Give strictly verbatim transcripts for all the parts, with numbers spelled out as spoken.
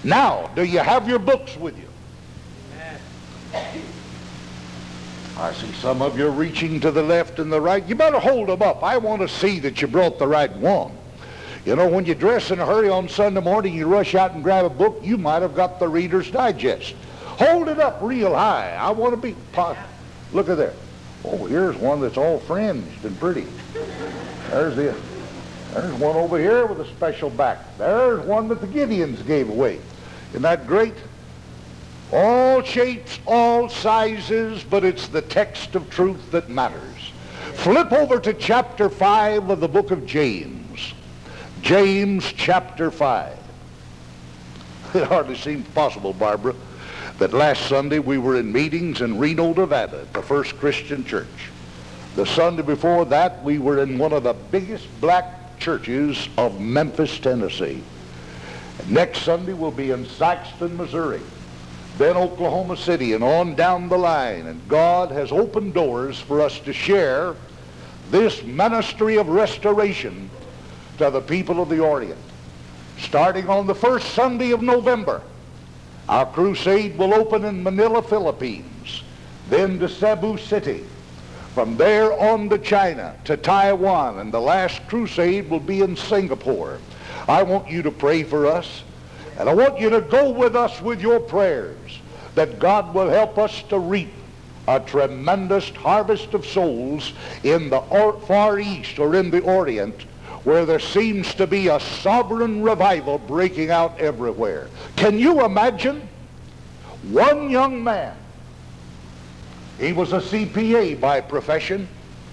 Now, do you have your books with you? I see some of you reaching to the left and the right. You better hold them up. I want to see that you brought the right one. You know, when you dress in a hurry on Sunday morning, you rush out and grab a book, you might have got the Reader's Digest. Hold it up real high. I want to be... Look at there. Oh, here's one that's all fringed and pretty. There's the... There's one over here with a special back. There's one that the Gideons gave away. Isn't that great? All shapes, all sizes, but it's the text of truth that matters. Flip over to chapter five of the book of James. James chapter five. It hardly seems possible, Barbara, that last Sunday we were in meetings in Reno, Nevada, at the First Christian Church. The Sunday before that, we were in one of the biggest black churches of Memphis, Tennessee. And next Sunday we'll be in Saxton, Missouri, then Oklahoma City, and on down the line. And God has opened doors for us to share this ministry of restoration to the people of the Orient. Starting on the first Sunday of November, our crusade will open in Manila, Philippines, then to Cebu City, from there on to China, to Taiwan, and the last crusade will be in Singapore. I want you to pray for us, and I want you to go with us with your prayers, that God will help us to reap a tremendous harvest of souls in the Far East or in the Orient, where there seems to be a sovereign revival breaking out everywhere. Can you imagine? One young man, he was a C P A by profession.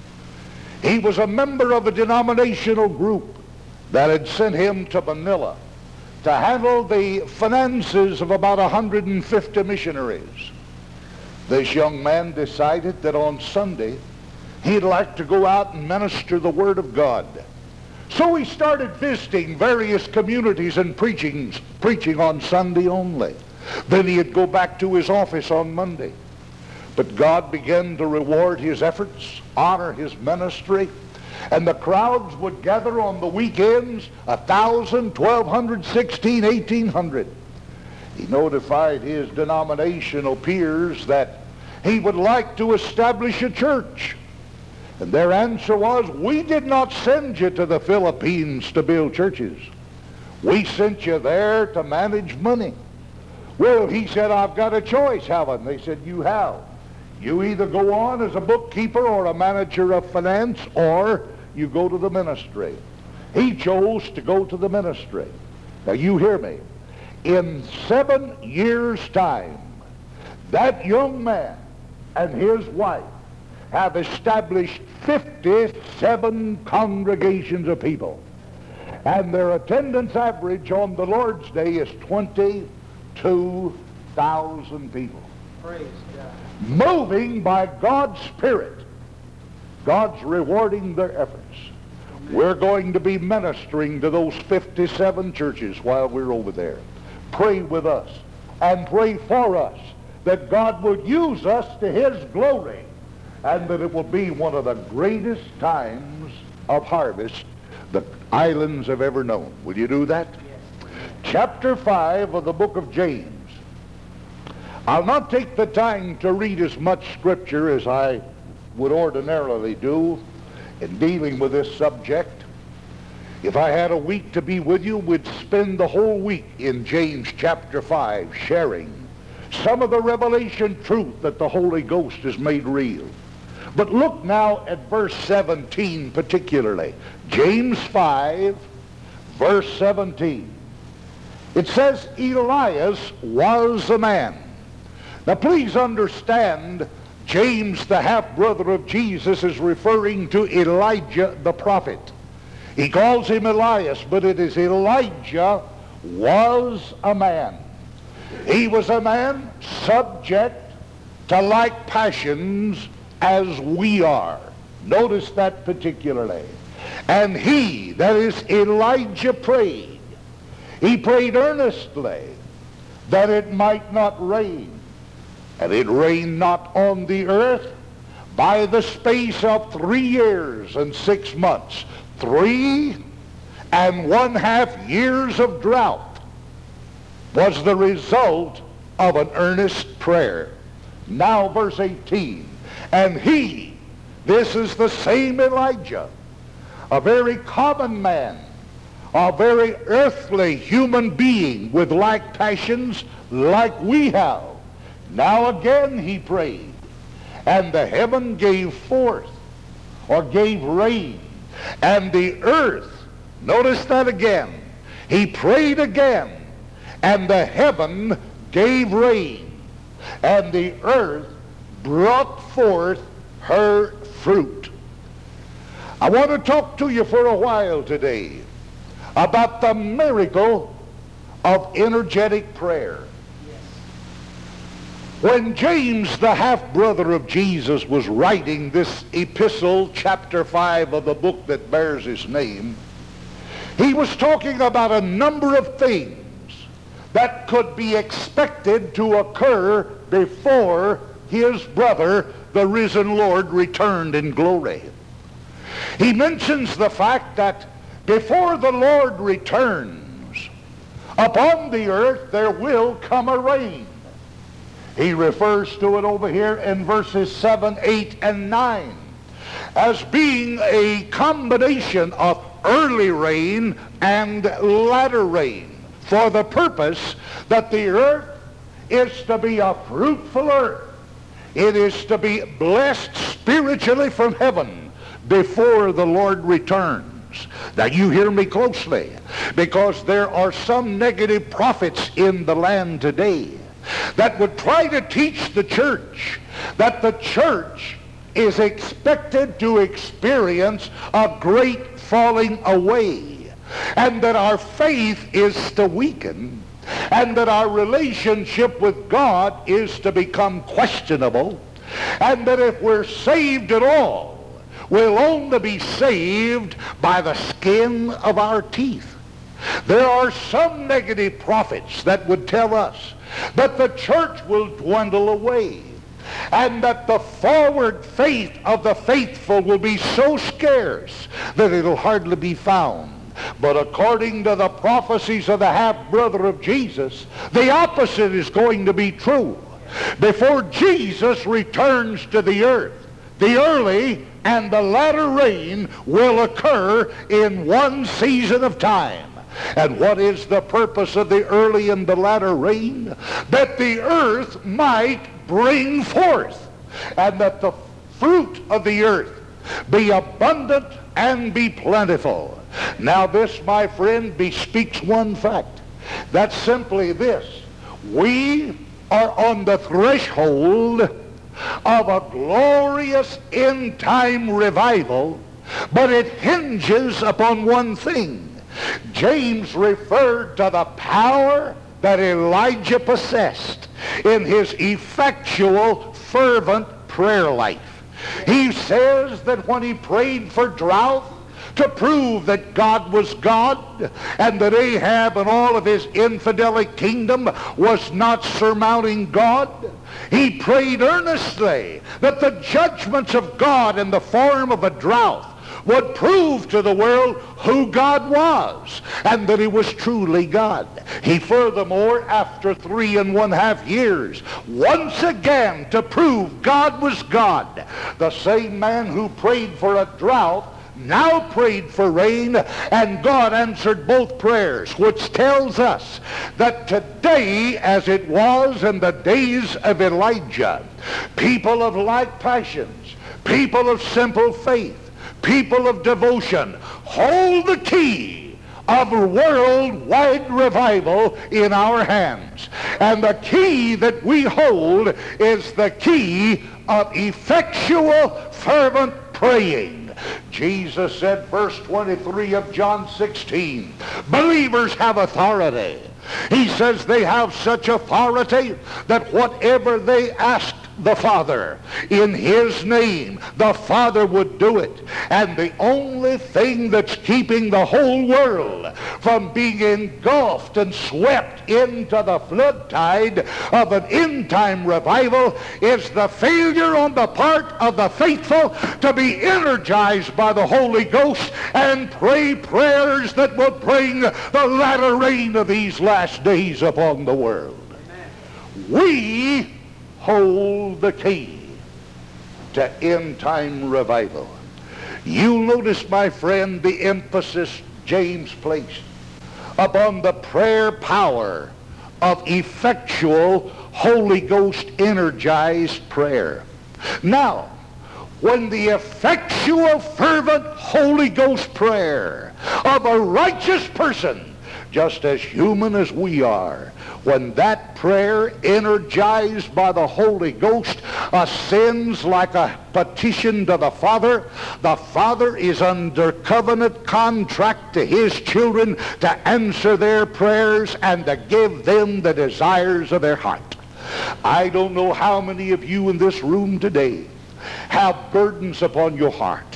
He was a member of a denominational group that had sent him to Manila to handle the finances of about one hundred fifty missionaries. This young man decided that on Sunday he'd like to go out and minister the Word of God. So he started visiting various communities and preaching, preaching on Sunday only. Then he'd go back to his office on Monday. But God began to reward his efforts, honor his ministry, and the crowds would gather on the weekends, a thousand, twelve hundred, sixteen, eighteen hundred. He notified his denominational peers that he would like to establish a church. And their answer was, we did not send you to the Philippines to build churches. We sent you there to manage money. Well, he said, I've got a choice, haven't I? They said, you have. You either go on as a bookkeeper or a manager of finance, or you go to the ministry. He chose to go to the ministry. Now you hear me. In seven years' time, that young man and his wife have established fifty-seven congregations of people. And their attendance average on the Lord's Day is twenty-two thousand people. Praise God. Moving by God's Spirit. God's rewarding their efforts. Amen. We're going to be ministering to those fifty-seven churches while we're over there. Pray with us and pray for us that God would use us to His glory, and that it will be one of the greatest times of harvest the islands have ever known. Will you do that? Yes. Chapter five of the book of James. I'll not take the time to read as much scripture as I would ordinarily do in dealing with this subject. If I had a week to be with you, we'd spend the whole week in James chapter five sharing some of the revelation truth that the Holy Ghost has made real. But look now at verse seventeen particularly. James five, verse seventeen. It says, Elias was a man. Now please understand, James, the half-brother of Jesus, is referring to Elijah the prophet. He calls him Elias, but it is Elijah was a man. He was a man subject to like passions as we are. Notice that particularly. And he, that is Elijah, prayed. He prayed earnestly that it might not rain. And it rained not on the earth by the space of three years and six months. Three and one half years of drought. was the result of an earnest prayer. Now verse eighteen, and he, this is the same Elijah, a very common man, a very earthly human being with like passions like we have. Now again he prayed, and the heaven gave forth, or gave rain, and the earth, notice that again, he prayed again, and the heaven gave rain, and the earth brought forth her fruit. I want to talk to you for a while today about the miracle of energetic prayer. When James, the half-brother of Jesus, was writing this epistle, chapter five of the book that bears his name, he was talking about a number of things that could be expected to occur before his brother, the risen Lord, returned in glory. He mentions the fact that before the Lord returns, upon the earth there will come a rain. He refers to it over here in verses seven, eight, and nine as being a combination of early rain and latter rain, for the purpose that the earth is to be a fruitful earth. It is to be blessed spiritually from heaven before the Lord returns. Now you hear me closely, because there are some negative prophets in the land today that would try to teach the church that the church is expected to experience a great falling away, and that our faith is to weaken, and that our relationship with God is to become questionable, and that if we're saved at all, we'll only be saved by the skin of our teeth. There are some negative prophets that would tell us that the church will dwindle away, and that the forward faith of the faithful will be so scarce that it'll hardly be found. But according to the prophecies of the half-brother of Jesus, the opposite is going to be true. Before Jesus returns to the earth, the early and the latter rain will occur in one season of time. And what is the purpose of the early and the latter rain? That the earth might bring forth, and that the fruit of the earth be abundant and be plentiful. Now this, my friend, bespeaks one fact. That's simply this: we are on the threshold of a glorious end-time revival, but it hinges upon one thing. James referred to the power that Elijah possessed in his effectual, fervent prayer life. He says that when he prayed for drought to prove that God was God, and that Ahab and all of his infidelic kingdom was not surmounting God, he prayed earnestly that the judgments of God in the form of a drought would prove to the world who God was, and that he was truly God. He furthermore, after three and one half years, once again to prove God was God, the same man who prayed for a drought now prayed for rain, and God answered both prayers, which tells us that today, as it was in the days of Elijah, people of like passions, people of simple faith, people of devotion, hold the key of worldwide revival in our hands. And the key that we hold is the key of effectual, fervent praying. Jesus said, verse twenty-three of John sixteen, believers have authority. He says they have such authority that whatever they ask the Father. In his name, the Father would do it. And the only thing that's keeping the whole world from being engulfed and swept into the flood tide of an end-time revival is the failure on the part of the faithful to be energized by the Holy Ghost and pray prayers that will bring the latter rain of these last days upon the world. We hold the key to end-time revival. You'll notice, my friend, the emphasis James placed upon the prayer power of effectual Holy Ghost energized prayer. Now, when the effectual, fervent Holy Ghost prayer of a righteous person, just as human as we are, when that prayer, energized by the Holy Ghost, ascends like a petition to the Father, the Father is under covenant contract to his children to answer their prayers and to give them the desires of their heart. I don't know how many of you in this room today have burdens upon your heart,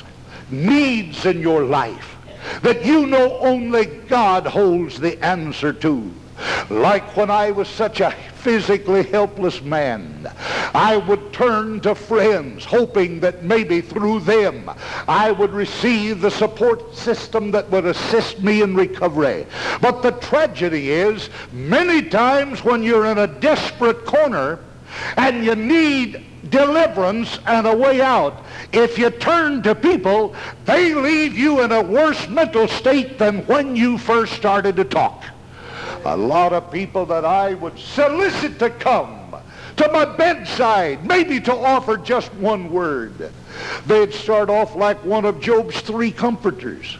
needs in your life, that you know only God holds the answer to. Like when I was such a physically helpless man, I would turn to friends hoping that maybe through them I would receive the support system that would assist me in recovery. But the tragedy is, many times when you're in a desperate corner and you need deliverance and a way out, if you turn to people, they leave you in a worse mental state than when you first started to talk. A lot of people that I would solicit to come to my bedside, maybe to offer just one word, they'd start off like one of Job's three comforters.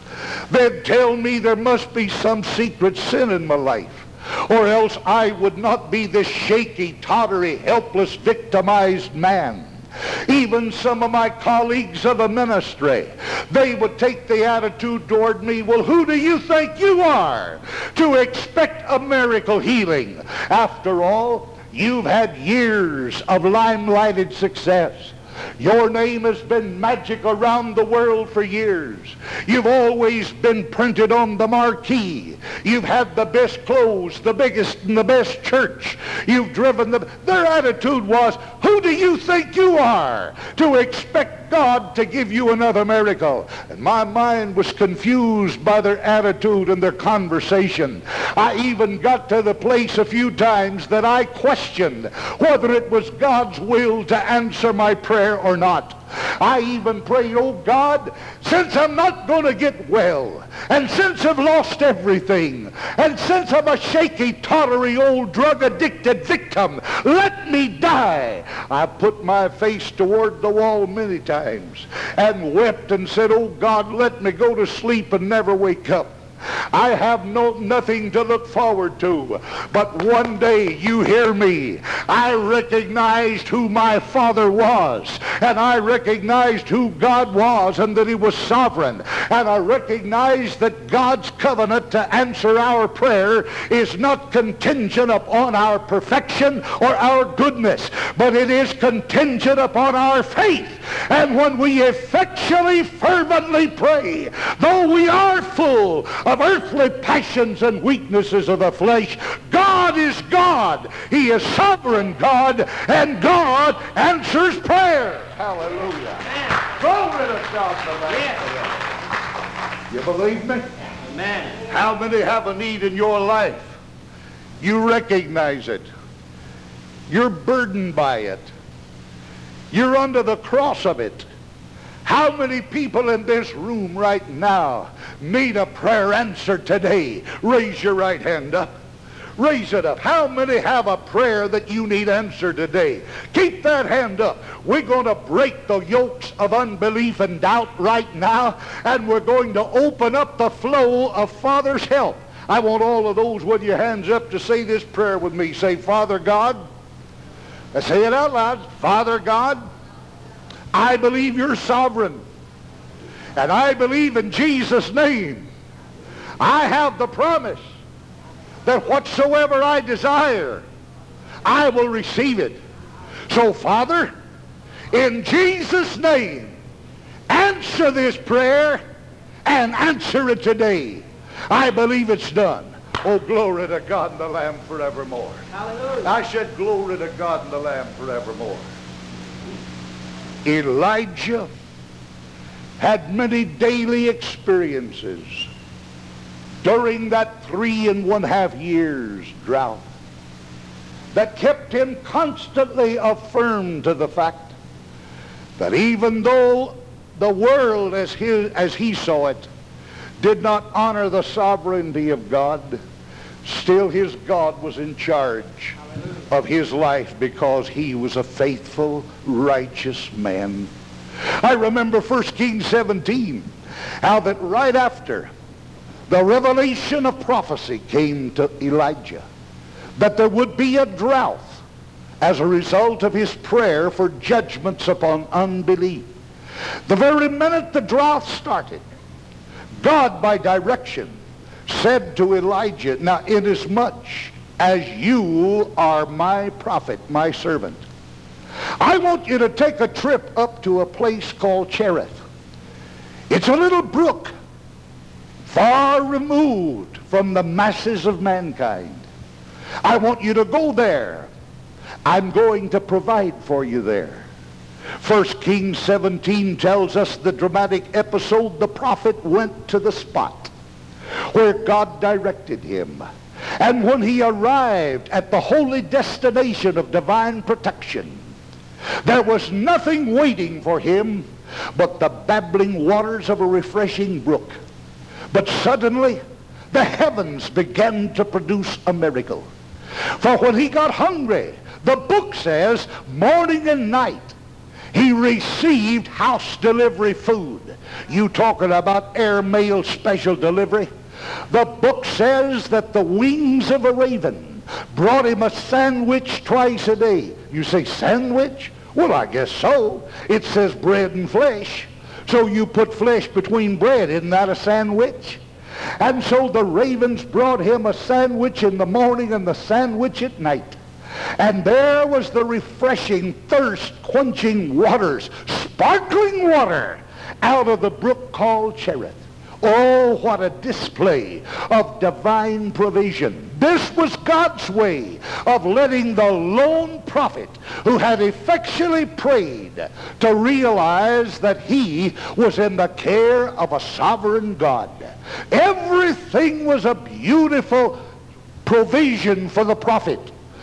They'd tell me there must be some secret sin in my life, or else I would not be this shaky, tottery, helpless, victimized man. Even some of my colleagues of the ministry, they would take the attitude toward me, well, who do you think you are to expect a miracle healing? After all, you've had years of limelighted success. Your name has been magic around the world for years. You've always been printed on the marquee. You've had the best clothes, the biggest and the best church. You've driven the... Their attitude was, who do you think you are to expect God to give you another miracle? And my mind was confused by their attitude and their conversation. I even got to the place a few times that I questioned whether it was God's will to answer my prayer or not. I even prayed, oh God, since I'm not going to get well, and since I've lost everything, and since I'm a shaky, tottery, old drug-addicted victim, let me die. I put my face toward the wall many times and wept and said, oh God, let me go to sleep and never wake up. I have no nothing to look forward to. But one day, you hear me, I recognized who my Father was, and I recognized who God was, and that he was sovereign. And I recognized that God's covenant to answer our prayer is not contingent upon our perfection or our goodness, but it is contingent upon our faith. And when we effectually, fervently pray, though we are full of earthly passions and weaknesses of the flesh, God is God. He is sovereign God, and God answers prayer. Hallelujah. Glory to God for that. You believe me? Amen. How many have a need in your life? You recognize it. You're burdened by it. You're under the cross of it. How many people in this room right now need a prayer answered today? Raise your right hand up. Raise it up. How many have a prayer that you need answered today? Keep that hand up. We're going to break the yokes of unbelief and doubt right now, and we're going to open up the flow of Father's help. I want all of those with your hands up to say this prayer with me. Say, Father God. Say it out loud. Father God, I believe you're sovereign, and I believe in Jesus' name I have the promise that whatsoever I desire, I will receive it. So, Father, in Jesus' name, answer this prayer and answer it today. I believe it's done. Oh, glory to God and the Lamb forevermore. Hallelujah. I said glory to God and the Lamb forevermore. Elijah had many daily experiences during that three and one half years drought that kept him constantly affirmed to the fact that even though the world as he, as he saw it did not honor the sovereignty of God, still his God was in charge of his life because he was a faithful, righteous man. I remember First Kings seventeen, how that right after the revelation of prophecy came to Elijah, that there would be a drought as a result of his prayer for judgments upon unbelief. The very minute the drought started, God by direction said to Elijah, now inasmuch as you are my prophet, my servant, I want you to take a trip up to a place called Cherith. It's a little brook far removed from the masses of mankind. I want you to go there. I'm going to provide for you there. First Kings seventeen tells us the dramatic episode. The prophet went to the spot where God directed him. And when he arrived at the holy destination of divine protection, there was nothing waiting for him but the babbling waters of a refreshing brook. But suddenly, the heavens began to produce a miracle. For when he got hungry, the book says, morning and night, he received house delivery food. You talking about airmail special delivery? The book says that the wings of a raven brought him a sandwich twice a day. You say, sandwich? Well, I guess so. It says bread and flesh. So you put flesh between bread. Isn't that a sandwich? And so the ravens brought him a sandwich in the morning and the sandwich at night. And there was the refreshing, thirst-quenching waters, sparkling water, out of the brook called Cherith. Oh, what a display of divine provision. This was God's way of letting the lone prophet who had effectually prayed to realize that he was in the care of a sovereign God. Everything was a beautiful provision for the prophet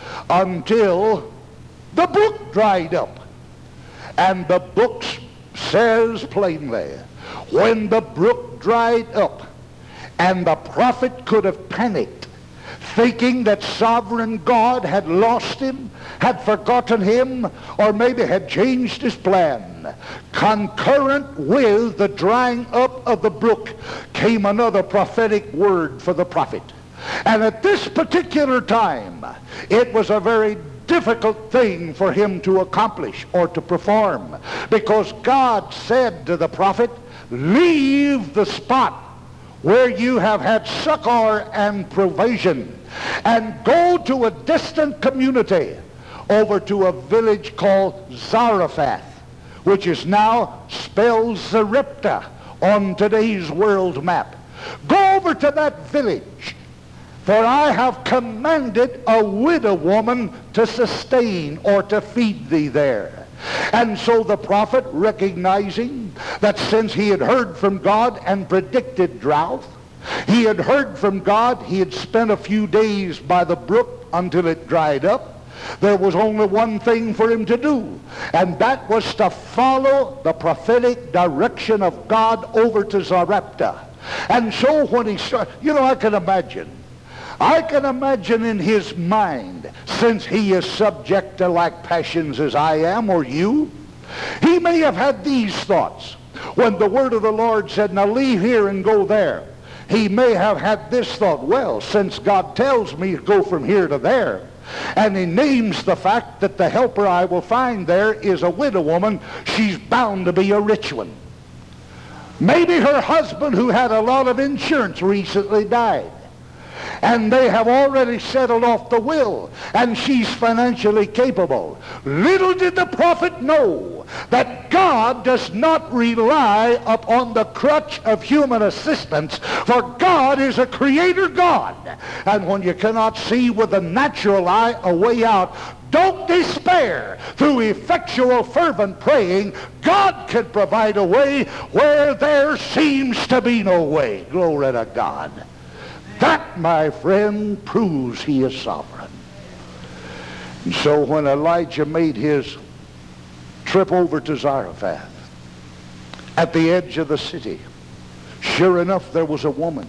until the brook dried up. And the book says plainly, when the brook dried up and the prophet could have panicked, thinking that sovereign God had lost him, had forgotten him, or maybe had changed his plan, concurrent with the drying up of the brook came another prophetic word for the prophet. And at this particular time, it was a very difficult thing for him to accomplish or to perform, because God said to the prophet, leave the spot where you have had succor and provision and go to a distant community over to a village called Zarephath, which is now spelled Zarepta on today's world map. Go over to that village, for I have commanded a widow woman to sustain or to feed thee there. And so the prophet, recognizing that since he had heard from God and predicted drought, he had heard from God, he had spent a few days by the brook until it dried up, there was only one thing for him to do, and that was to follow the prophetic direction of God over to Zarepta. And so when he started, you know, I can imagine, I can imagine in his mind, since he is subject to like passions as I am or you, he may have had these thoughts. When the word of the Lord said, now leave here and go there, he may have had this thought, well, since God tells me to go from here to there, and he names the fact that the helper I will find there is a widow woman, she's bound to be a rich one. Maybe her husband, who had a lot of insurance, recently died. and they have already settled off the will, and she's financially capable. Little did the prophet know that God does not rely upon the crutch of human assistance, for God is a creator God. And when you cannot see with the natural eye a way out, don't despair. Through effectual, fervent praying, God can provide a way where there seems to be no way. Glory to God. That, my friend, proves he is sovereign. And so when Elijah made his trip over to Zarephath, at the edge of the city, sure enough, there was a woman.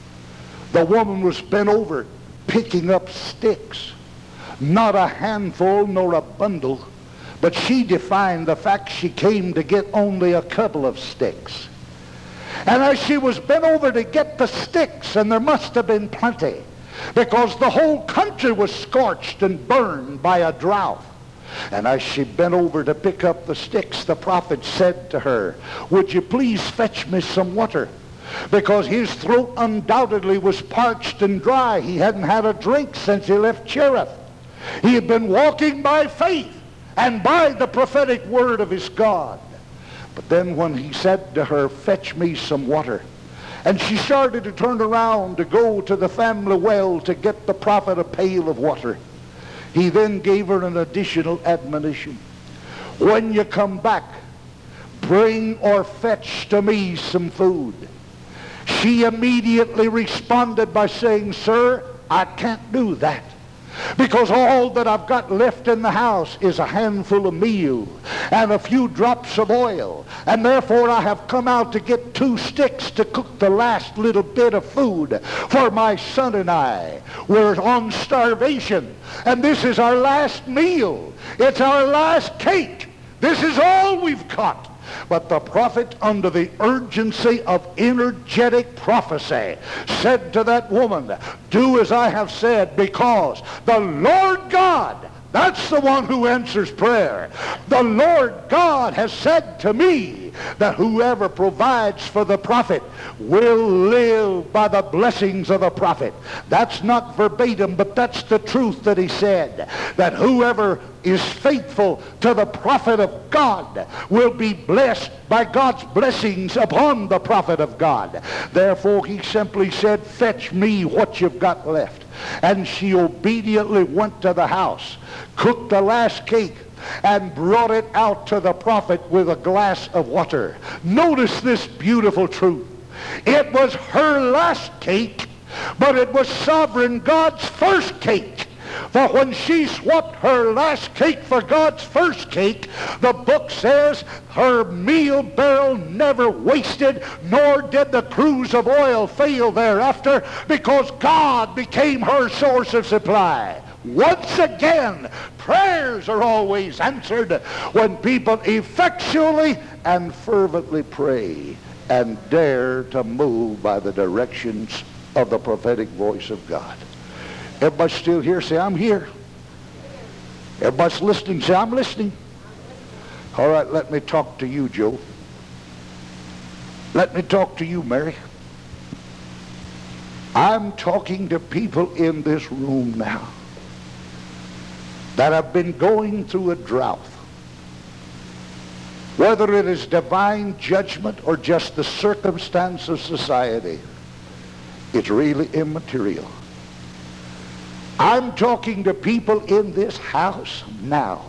The woman was bent over picking up sticks. Not a handful nor a bundle, but she defined the fact she came to get only a couple of sticks. And as she was bent over to get the sticks, and there must have been plenty, because the whole country was scorched and burned by a drought. And as she bent over to pick up the sticks, the prophet said to her, "Would you please fetch me some water?" Because his throat undoubtedly was parched and dry. He hadn't had a drink since he left Cherith. He had been walking by faith and by the prophetic word of his God. But then when he said to her, "Fetch me some water," and she started to turn around to go to the family well to get the prophet a pail of water, he then gave her an additional admonition. "When you come back, bring or fetch to me some food." She immediately responded by saying, "Sir, I can't do that, because all that I've got left in the house is a handful of meal and a few drops of oil, and therefore I have come out to get two sticks to cook the last little bit of food for my son and I. We're on starvation, and this is our last meal. It's our last cake. This is all we've got." But the prophet, under the urgency of energetic prophecy, said to that woman, "Do as I have said, because the Lord God," that's the one who answers prayer, "the Lord God has said to me that whoever provides for the prophet will live by the blessings of the prophet." That's not verbatim, but that's the truth that he said, that whoever is faithful to the prophet of God will be blessed by God's blessings upon the prophet of God. Therefore he simply said, "Fetch me what you've got left." And she obediently went to the house, cooked the last cake, and brought it out to the prophet with a glass of water. Notice this beautiful truth. It was her last cake, but it was sovereign God's first cake. For when she swapped her last cake for God's first cake, the book says her meal barrel never wasted, nor did the cruse of oil fail thereafter, because God became her source of supply. Once again, prayers are always answered when people effectually and fervently pray and dare to move by the directions of the prophetic voice of God. Everybody still here? Say, "I'm here." Everybody's listening. Say, "I'm listening." All right, let me talk to you, Joe. Let me talk to you, Mary. I'm talking to people in this room now that have been going through a drought. Whether it is divine judgment or just the circumstance of society, it's really immaterial. I'm talking to people in this house now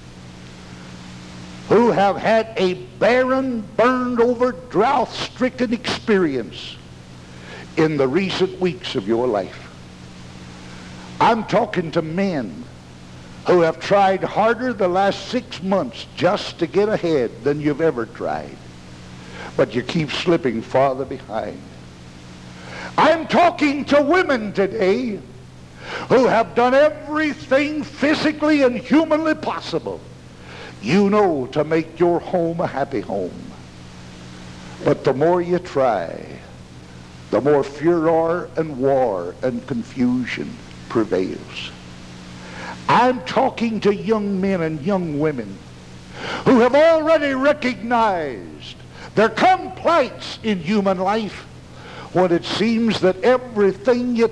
who have had a barren, burned-over, drought-stricken experience in the recent weeks of your life. I'm talking to men who have tried harder the last six months just to get ahead than you've ever tried, but you keep slipping farther behind. I'm talking to women today who have done everything physically and humanly possible, you know, to make your home a happy home. But the more you try, the more furor and war and confusion prevails. I'm talking to young men and young women who have already recognized there come plights in human life when it seems that everything you touch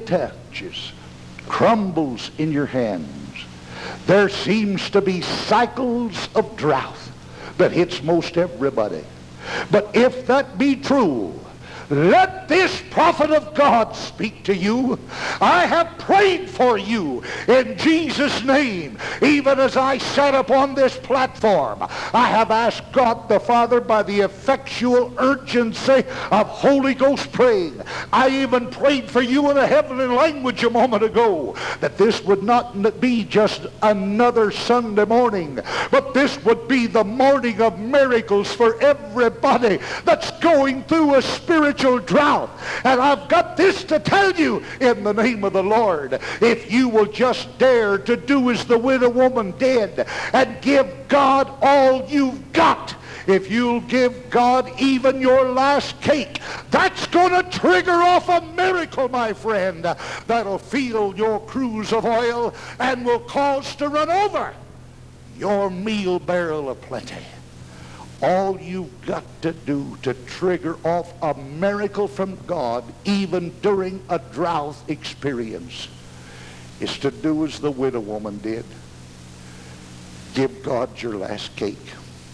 branches, crumbles in your hands. There seems to be cycles of drought that hits most everybody. But if that be true, let this prophet of God speak to you. I have prayed for you in Jesus' name. Even as I sat upon this platform, I have asked God the Father by the effectual urgency of Holy Ghost praying. I even prayed for you in a heavenly language a moment ago, that this would not be just another Sunday morning, but this would be the morning of miracles for everybody that's going through a spiritual drought. And I've got this to tell you in the name of the Lord. If you will just dare to do as the widow woman did and give God all you've got, if you'll give God even your last cake, that's going to trigger off a miracle, my friend, that'll fill your cruse of oil and will cause to run over your meal barrel of plenty. All you've got to do to trigger off a miracle from God, even during a drought experience, is to do as the widow woman did. Give God your last cake.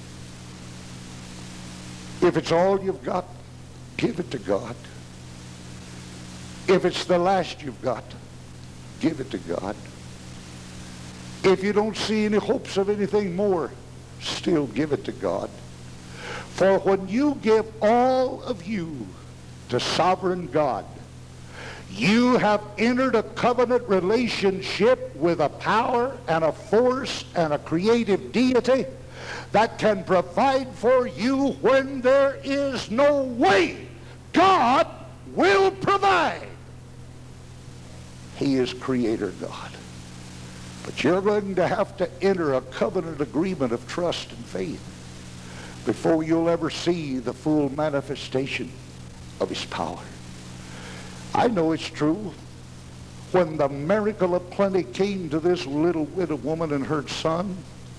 If it's all you've got, give it to God. If it's the last you've got, give it to God. If you don't see any hopes of anything more, still give it to God. For when you give all of you to sovereign God, you have entered a covenant relationship with a power and a force and a creative deity that can provide for you when there is no way. God will provide. He is Creator God. But you're going to have to enter a covenant agreement of trust and faith before you'll ever see the full manifestation of His power. I know it's true. When the miracle of plenty came to this little widow woman and her son,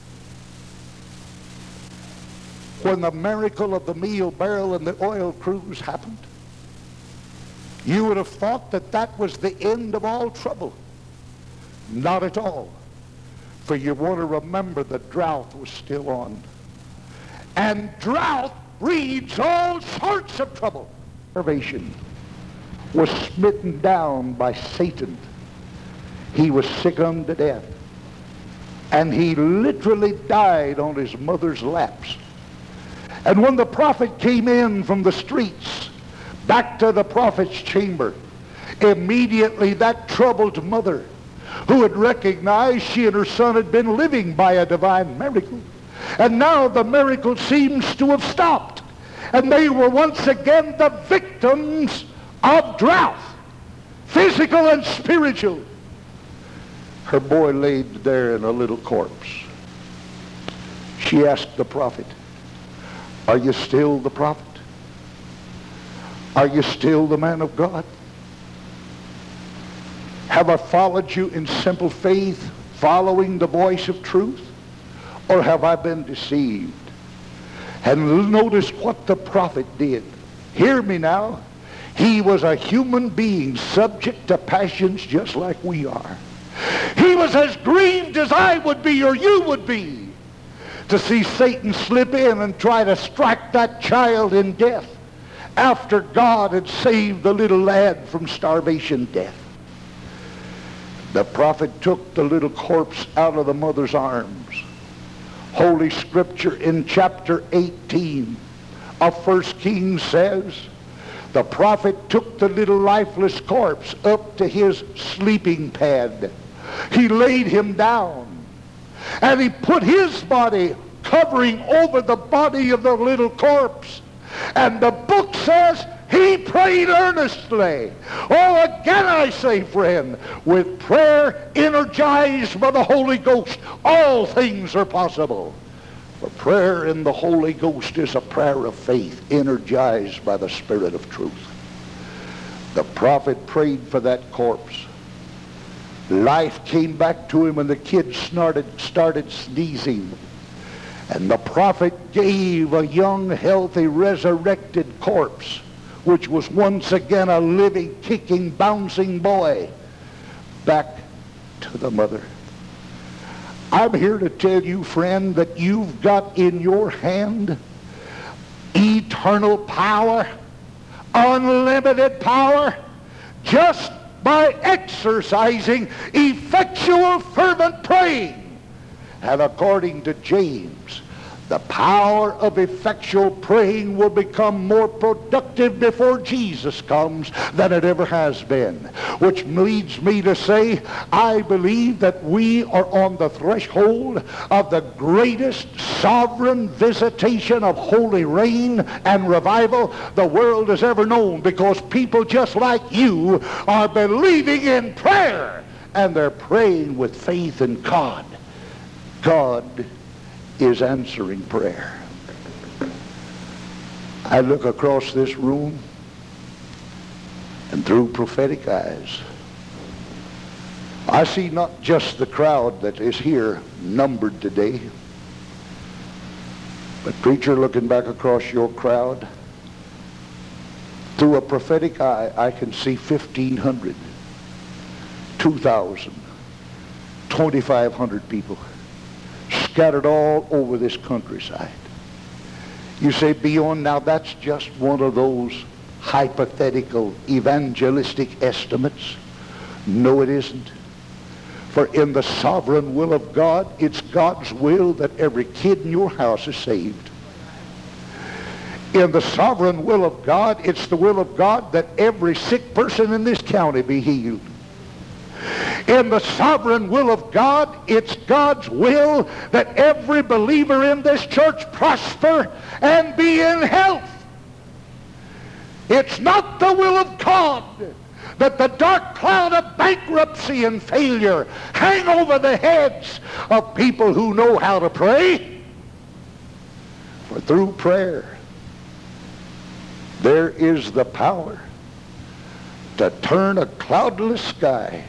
when the miracle of the meal barrel and the oil cruse happened, you would have thought that that was the end of all trouble. Not at all. For you want to remember the drought was still on. And drought breeds all sorts of trouble. Starvation was smitten down by Satan. He was sick unto death. And he literally died on his mother's laps. And when the prophet came in from the streets back to the prophet's chamber, immediately that troubled mother, who had recognized she and her son had been living by a divine miracle, and now the miracle seems to have stopped, and they were once again the victims of drought, physical and spiritual. Her boy laid there in a little corpse. She asked the prophet, "Are you still the prophet? Are you still the man of God? Have I followed you in simple faith, following the voice of truth? Or have I been deceived?" And notice what the prophet did. Hear me now. He was a human being subject to passions just like we are. He was as grieved as I would be or you would be to see Satan slip in and try to strike that child in death after God had saved the little lad from starvation death. The prophet took the little corpse out of the mother's arms. Holy Scripture in chapter eighteen of First Kings says, the prophet took the little lifeless corpse up to his sleeping pad. He laid him down, and he put his body covering over the body of the little corpse. And the book says he prayed earnestly. Oh, again I say, friend, with prayer energized by the Holy Ghost, all things are possible. For prayer in the Holy Ghost is a prayer of faith energized by the Spirit of truth. The prophet prayed for that corpse. Life came back to him, and the kid started, started sneezing. And the prophet gave a young, healthy, resurrected corpse, which was once again a living, kicking, bouncing boy, back to the mother. I'm here to tell you, friend, that you've got in your hand eternal power, unlimited power, just by exercising effectual fervent praying. And according to James, the power of effectual praying will become more productive before Jesus comes than it ever has been. Which leads me to say, I believe that we are on the threshold of the greatest sovereign visitation of holy rain and revival the world has ever known, because people just like you are believing in prayer, and they're praying with faith in God. God is answering prayer. I look across this room, and through prophetic eyes, I see not just the crowd that is here numbered today, but preacher, looking back across your crowd, through a prophetic eye, I can see fifteen hundred, two thousand, twenty-five hundred people scattered all over this countryside. You say, Bjorn, now that's just one of those hypothetical evangelistic estimates. No, it isn't. For in the sovereign will of God, it's God's will that every kid in your house is saved. In the sovereign will of God, it's the will of God that every sick person in this county be healed. In the sovereign will of God, it's God's will that every believer in this church prosper and be in health. It's not the will of God that the dark cloud of bankruptcy and failure hang over the heads of people who know how to pray. For through prayer, there is the power to turn a cloudless sky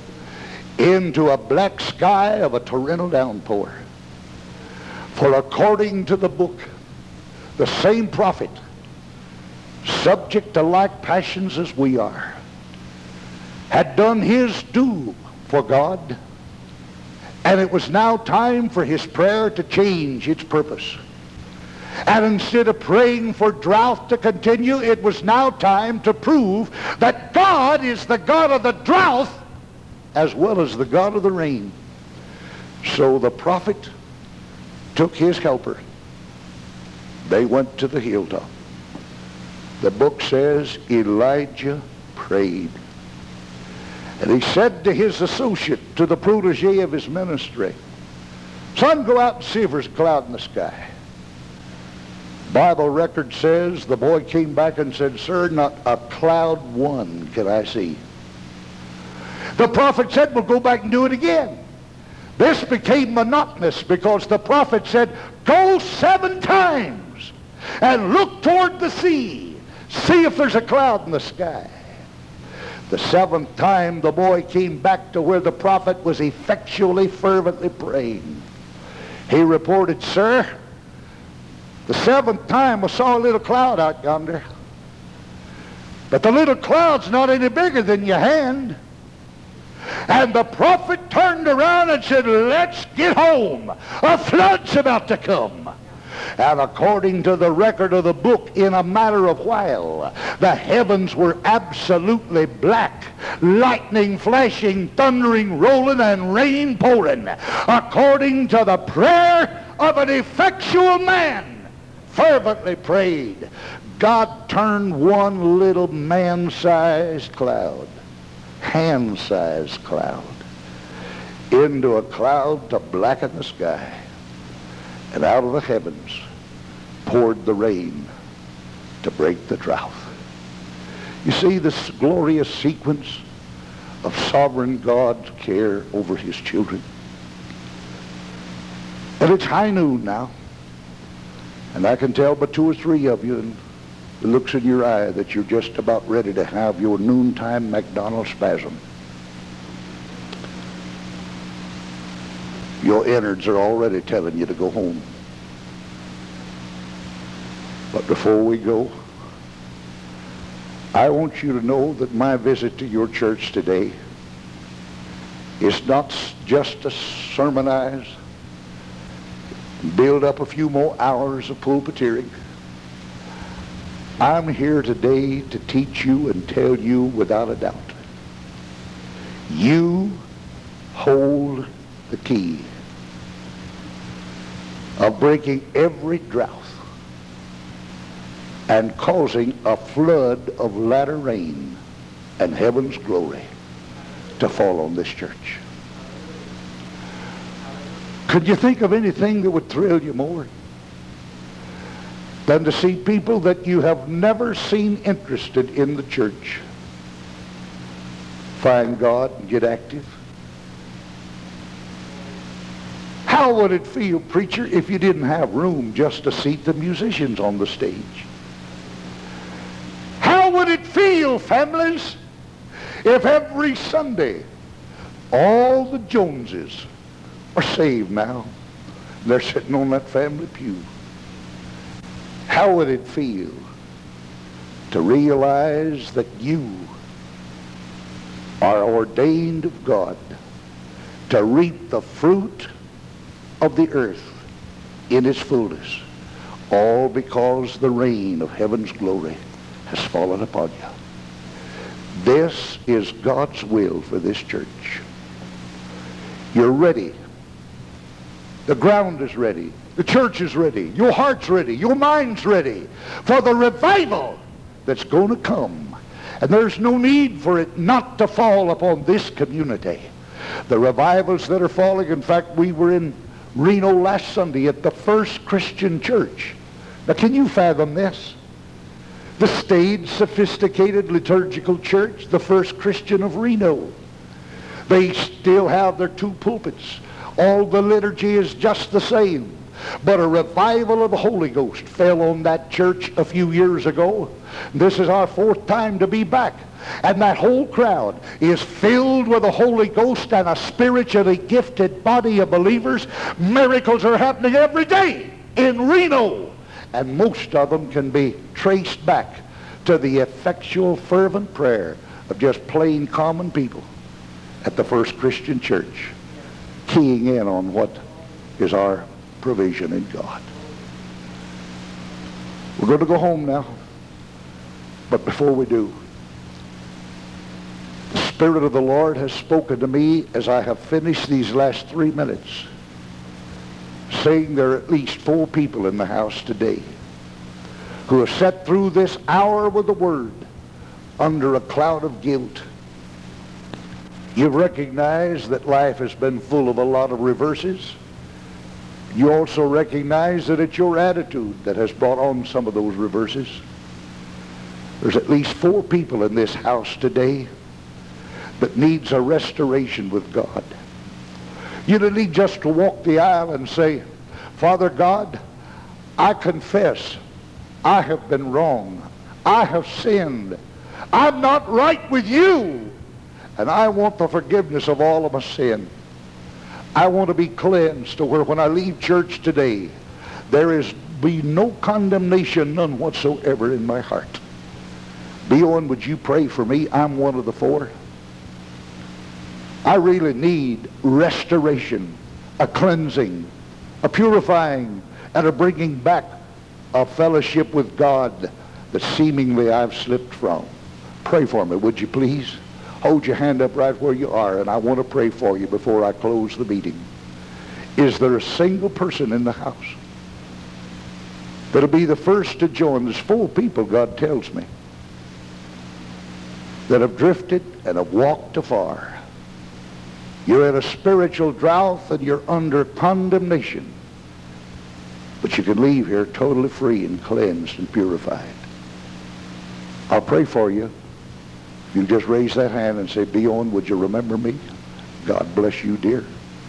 into a black sky of a torrential downpour. For according to the book, the same prophet, subject to like passions as we are, had done his due for God, and it was now time for his prayer to change its purpose. And instead of praying for drought to continue, it was now time to prove that God is the God of the drought as well as the God of the rain. So the prophet took his helper. They went to the hilltop. The book says Elijah prayed. And he said to his associate, to the protege of his ministry, son, go out and see if there's a cloud in the sky. Bible record says the boy came back and said, sir, not a cloud one can I see. The prophet said, well, go back and do it again. This became monotonous because the prophet said, go seven times and look toward the sea. See if there's a cloud in the sky. The seventh time the boy came back to where the prophet was effectually, fervently praying. He reported, sir, the seventh time I saw a little cloud out yonder. But the little cloud's not any bigger than your hand. And the prophet turned around and said, let's get home. A flood's about to come. And according to the record of the book, in a matter of while, the heavens were absolutely black, lightning flashing, thundering, rolling, and rain pouring. According to the prayer of an effectual man, fervently prayed, God turned one little man-sized cloud, hand-sized cloud, into a cloud to blacken the sky. And out of the heavens poured the rain to break the drought. You see this glorious sequence of sovereign God's care over his children. And it's high noon now. And I can tell by two or three of you and the looks in your eye that you're just about ready to have your noontime McDonald's spasm. Your innards are already telling you to go home. But before we go, I want you to know that my visit to your church today It's not just to sermonize, build up a few more hours of pulpiteering. I'm here today to teach you and tell you without a doubt, you hold the key of breaking every drought and causing a flood of latter rain and heaven's glory to fall on this church. Could you think of anything that would thrill you more than to see people that you have never seen interested in the church find God and get active? How would it feel, preacher, if you didn't have room just to seat the musicians on the stage? How would it feel, families, if every Sunday all the Joneses are saved now? They're sitting on that family pew. How would it feel to realize that you are ordained of God to reap the fruit of the earth in its fullness, all because the rain of heaven's glory has fallen upon you? This is God's will for this church. You're ready. The ground is ready. The church is ready. Your heart's ready. Your mind's ready for the revival that's going to come. And there's no need for it not to fall upon this community. The revivals that are falling, in fact, we were in Reno last Sunday at the First Christian Church. Now, can you fathom this? The staid, sophisticated liturgical church, the First Christian of Reno. They still have their two pulpits. All the liturgy is just the same. But a revival of the Holy Ghost fell on that church a few years ago. This is our fourth time to be back. And that whole crowd is filled with the Holy Ghost and a spiritually gifted body of believers. Miracles are happening every day in Reno. And most of them can be traced back to the effectual, fervent prayer of just plain common people at the First Christian Church, keying in on what is our provision in God. We're going to go home now. But before we do, the Spirit of the Lord has spoken to me as I have finished these last three minutes, saying there are at least four people in the house today who have sat through this hour with the Word under a cloud of guilt. You've recognized that life has been full of a lot of reverses. You also recognize that it's your attitude that has brought on some of those reverses. There's at least four people in this house today that needs a restoration with God. You don't need just to walk the aisle and say, Father God, I confess I have been wrong. I have sinned. I'm not right with you. And I want the forgiveness of all of my sin. I want to be cleansed to where when I leave church today, there is be no condemnation, none whatsoever in my heart. Beon, would you pray for me? I'm one of the four. I really need restoration, a cleansing, a purifying, and a bringing back a fellowship with God that seemingly I've slipped from. Pray for me, would you please? Hold your hand up right where you are, and I want to pray for you before I close the meeting. Is there a single person in the house that'll be the first to join? There's four people, God tells me, that have drifted and have walked afar. You're in a spiritual drought and you're under condemnation. But you can leave here totally free and cleansed and purified. I'll pray for you. You just raise that hand and say, Beon, would you remember me? God bless you, dear.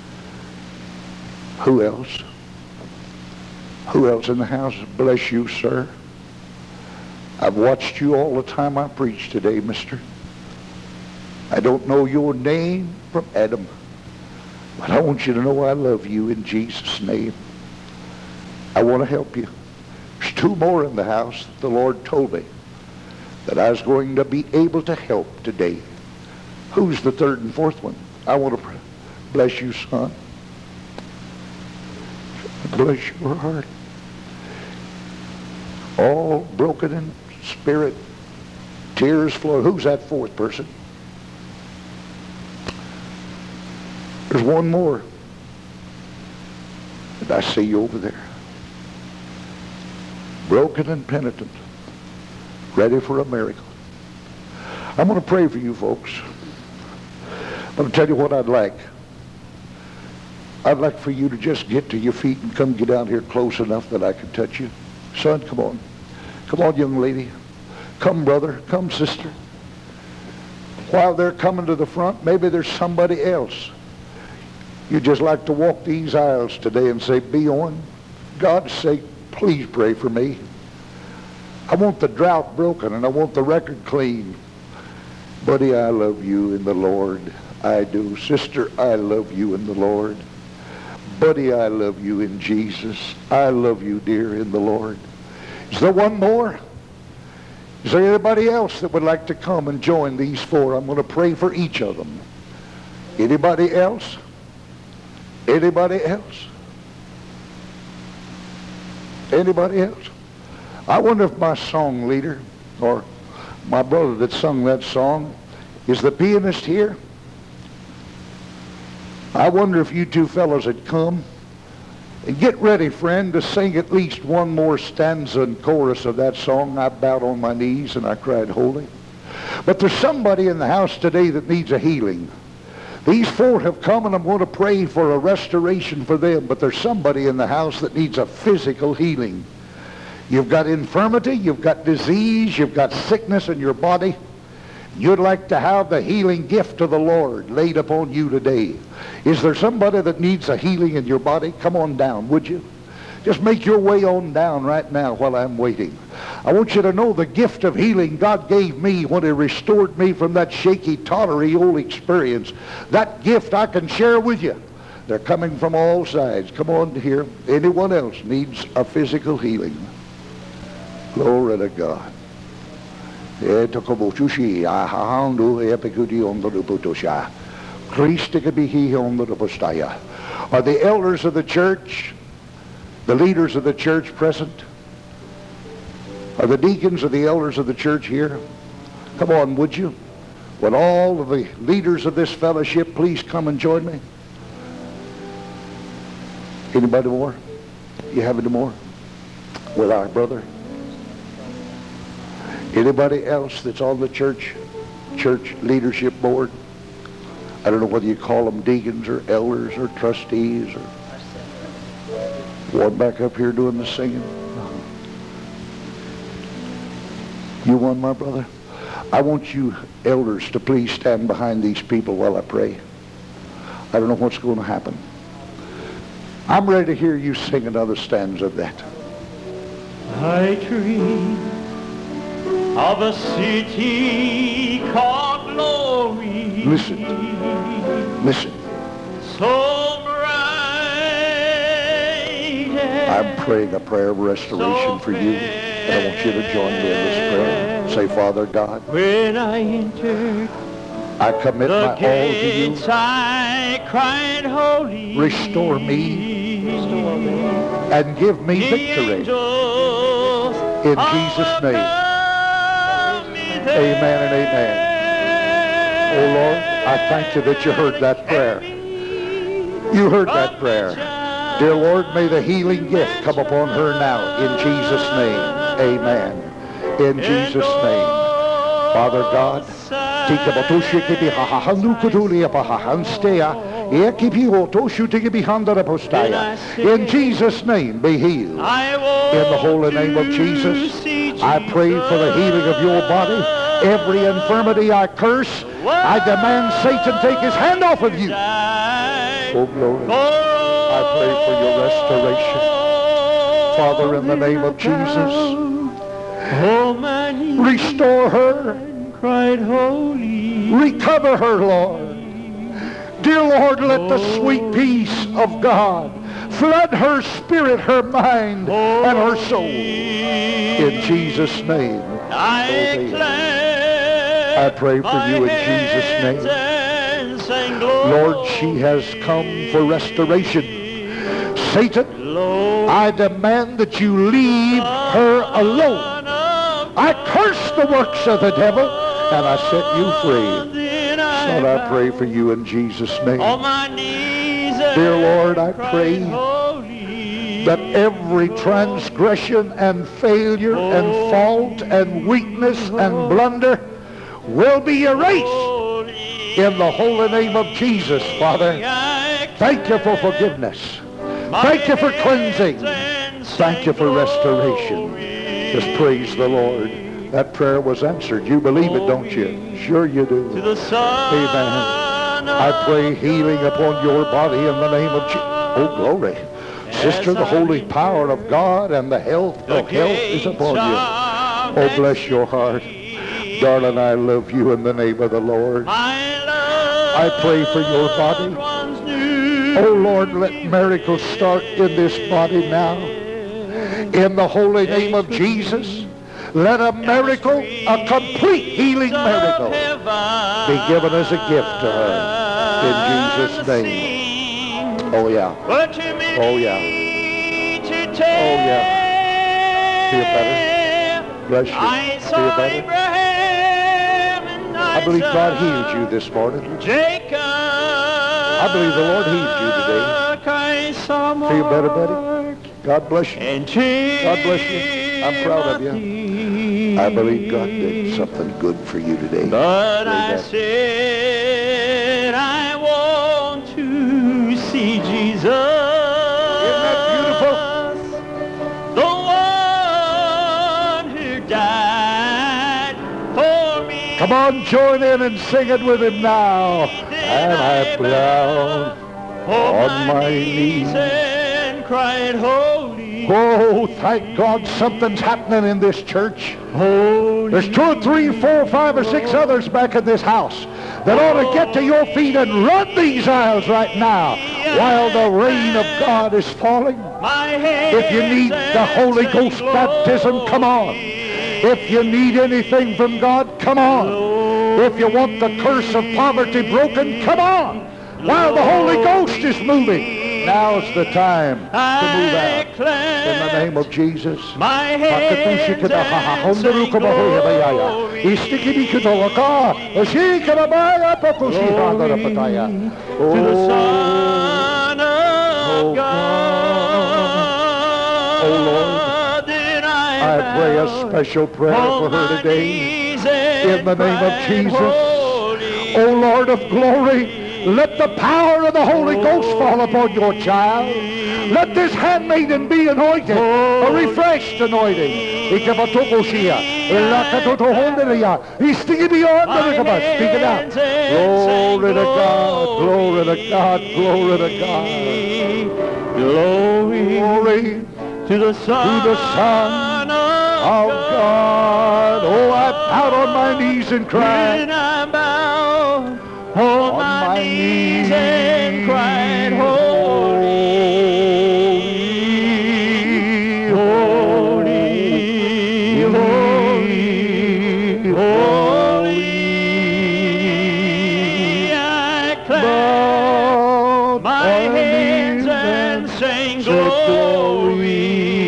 Who else? Who else in the house? Bless you, sir. I've watched you all the time I preach today, mister. I don't know your name from Adam, but I want you to know I love you in Jesus' name. I want to help you. There's two more in the house that the Lord told me that I was going to be able to help today. Who's the third and fourth one? I want to pray. Bless you, son. Bless your heart. All broken in spirit, tears flow. Who's that fourth person? There's one more. And I see you over there. Broken and penitent, ready for a miracle. I'm going to pray for you folks. I'm going to tell you what I'd like. I'd like for you to just get to your feet and come get down here close enough that I can touch you. Son, come on. Come on, young lady. Come, brother. Come, sister. While they're coming to the front, maybe there's somebody else. You'd just like to walk these aisles today and say, Bjorn, God's sake, please pray for me. I want the drought broken and I want the record clean. Buddy, I love you in the Lord. I do. Sister, I love you in the Lord. Buddy, I love you in Jesus. I love you, dear, in the Lord. Is there one more? Is there anybody else that would like to come and join these four? I'm going to pray for each of them. Anybody else? Anybody else? Anybody else? I wonder if my song leader or my brother that sung that song, is the pianist here? I wonder if you two fellows had come. And get ready, friend, to sing at least one more stanza and chorus of that song. I bowed on my knees and I cried, holy. But there's somebody in the house today that needs a healing. These four have come and I'm going to pray for a restoration for them. But there's somebody in the house that needs a physical healing. You've got infirmity, you've got disease, you've got sickness in your body. You'd like to have the healing gift of the Lord laid upon you today. Is there somebody that needs a healing in your body? Come on down, would you? Just make your way on down right now while I'm waiting. I want you to know the gift of healing God gave me when He restored me from that shaky, tottery old experience. That gift I can share with you. They're coming from all sides. Come on here. Anyone else needs a physical healing? Glory to God. Are the elders of the church, the leaders of the church present? Are the deacons or the elders of the church here? Come on, would you? Would all of the leaders of this fellowship please come and join me? Anybody more? You have any more? With our brother? Anybody else that's on the church church leadership board? I don't know whether you call them deacons or elders or trustees or one back up here doing the singing. You one, my brother? I want you elders to please stand behind these people while I pray. I don't know what's going to happen. I'm ready to hear you sing another stanza of that. I dream of a city called glory. Listen. Listen. So bright. I'm praying a prayer of restoration for you. And I want you to join me in this prayer. Say, Father God, when I entered I commit the my all to you. gates, I cried, holy. Restore me and give me victory. In Jesus' name. Amen and amen. Oh Lord, I thank you that you heard that prayer. You heard that prayer. Dear Lord, may the healing gift come upon her now. In Jesus' name. Amen. In Jesus' name. Father God, in Jesus' name, be healed. In the holy name of Jesus, I pray for the healing of your body. Every infirmity I curse, I demand Satan take his hand off of you. Oh, glory. I pray for your restoration. Father, in the name of Jesus, restore her. Cried holy. Recover her, Lord. Dear Lord, let the sweet peace of God flood her spirit, her mind, and her soul. In Jesus' name. I pray for you in Jesus' name. Lord, she has come for restoration. Satan, I demand that you leave her alone. I curse the works of the devil, and I set you free. Son, I pray for you in Jesus' name. Dear Lord, I pray that every transgression and failure and fault and weakness and blunder will be erased in the holy name of Jesus, Father. Thank you for forgiveness. Thank you for cleansing. Thank you for restoration. Just praise the Lord. That prayer was answered. You believe it, don't you? Sure you do. Amen. I pray healing upon your body in the name of Jesus. Oh, glory. Sister, the holy power of God and the health of health is upon you. Oh, bless your heart. Darling, I love you in the name of the Lord. I pray for your body. Oh, Lord, let miracles start in this body now. In the holy name of Jesus, let a miracle, a complete healing miracle, be given as a gift to her. In Jesus' name. Oh, yeah. Oh, yeah. Oh, yeah. Feel better? Bless you. Feel better? I believe God healed you this morning. I believe the Lord healed you today. Feel better, Betty? God bless you. God bless you. I'm proud of you. I believe God did something good for you today. But I said I want to see Jesus. Isn't that beautiful? The one who died for me. Come on, join in and sing it with him now. And I bowed on my knees and cried, holy. Oh, thank God something's happening in this church. Holy. There's two or three, four, five, or six others back in this house that ought to get to your feet and run these aisles right now while the rain of God is falling. If you need the Holy Ghost baptism, come on. If you need anything from God, come on. If you want the curse of poverty broken, come on. While the Holy Ghost is moving, now's the time to move out. In the name of Jesus. My hands and sing glory to the Son of God. Oh, Lord, I pray a special prayer for her today. In the name of Jesus. Oh, Lord of glory, let the power of the Holy Ghost fall upon your child. Let this handmaiden be anointed, a refreshed anointing. Speak it out. Glory to God, glory to God, glory to God. Glory to the Son, to the Son of God. Oh, I bowed on my knees and cried. And I bowed on my knees and cried, holy, holy, holy, holy. I clapped my hands and sang glory,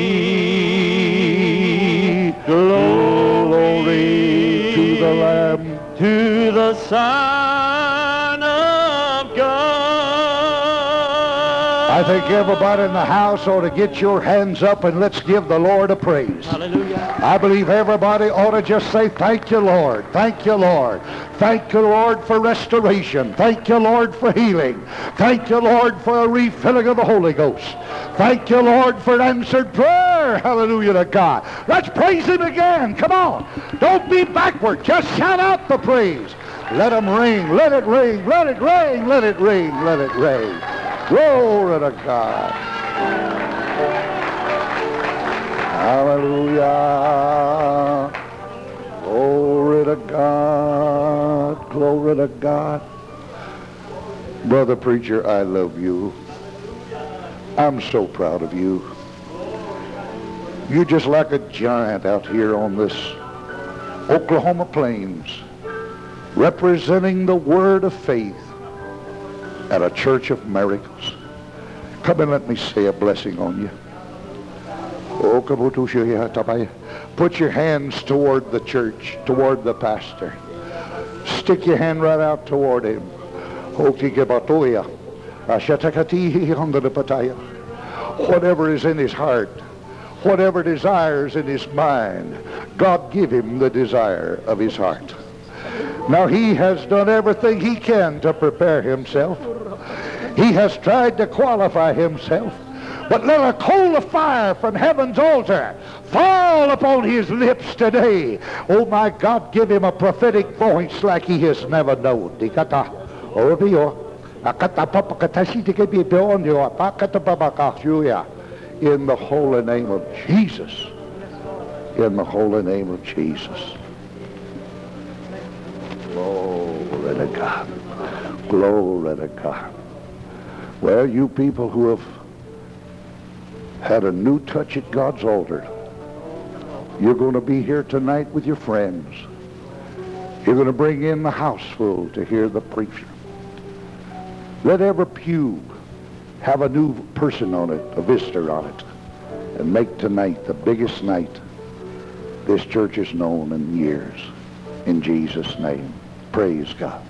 glory to the Lamb, to the Son of God. I think everybody in the house ought to get your hands up and let's give the Lord a praise. Hallelujah. I believe everybody ought to just say, thank you, Lord. Thank you, Lord. Thank you, Lord, for restoration. Thank you, Lord, for healing. Thank you, Lord, for a refilling of the Holy Ghost. Thank you, Lord, for an answered prayer. Hallelujah to God. Let's praise him again. Come on. Don't be backward. Just shout out the praise. Let them ring. Let it ring. Let it ring. Let it ring. Let it ring. Glory to God. Hallelujah. Glory to God. Glory to God. Brother preacher, I love you. I'm so proud of you. You're just like a giant out here on this Oklahoma plains, representing the word of faith. and a church of miracles. Come and let me say a blessing on you. Oh, put your hands toward the church, toward the pastor. Stick your hand right out toward him. Whatever is in his heart, whatever desires in his mind, God give him the desire of his heart. Now he has done everything he can to prepare himself. He has tried to qualify himself. But let a coal of fire from heaven's altar fall upon his lips today. Oh my God, give him a prophetic voice like he has never known. In the holy name of Jesus. In the holy name of Jesus. Glory to God. Glory to God. Well, you people who have had a new touch at God's altar, you're going to be here tonight with your friends. You're going to bring in the house full to hear the preacher. Let every pew have a new person on it, a visitor on it, and make tonight the biggest night this church has known in years. In Jesus' name, praise God.